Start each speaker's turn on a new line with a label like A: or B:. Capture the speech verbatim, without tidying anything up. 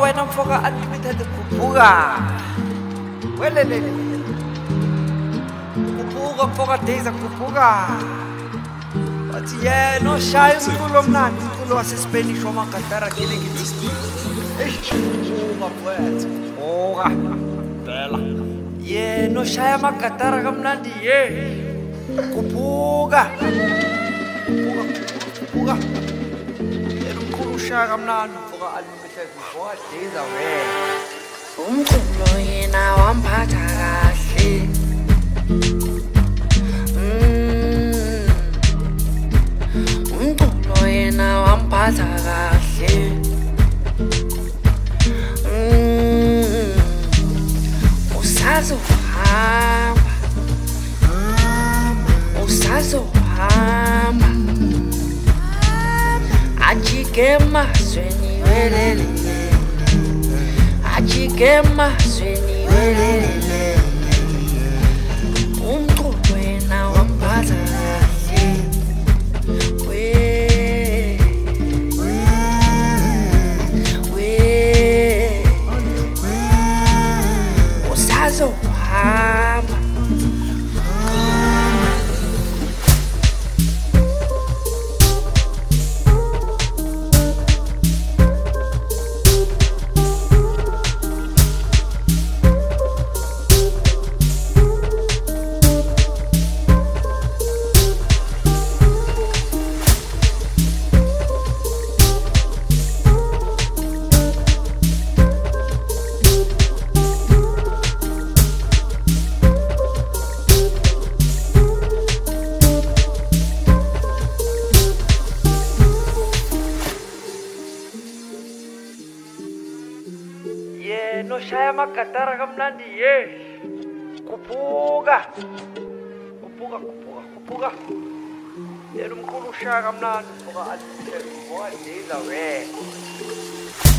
A: wena mfoka unlimited khuphuka welelele khuphuka mfoka days khuphuka wathi yena oshaya umculo omnandi umculo wasespanish wamagatara kile ngithi khuphuka mfowethu khuphuka phela yena oshaya amagatara kamnandi ye khuphuka khuphuka yena umculo ushaya kamnandi mfoka unlimited mfoka days away
B: umculo yena wamphatha kahle mm umculo yena wamphatha kahle mm usazohamba usazohamba ajike emazweni welele ajike emazweni welele umculo wena wamphatha kahle we we usazohamba
A: yena oshaya amagatara kamnandi ye khuphuka khuphuka khuphuka khuphuka yena umculo ushaya kamnandi mfoka unlimited mfoka days away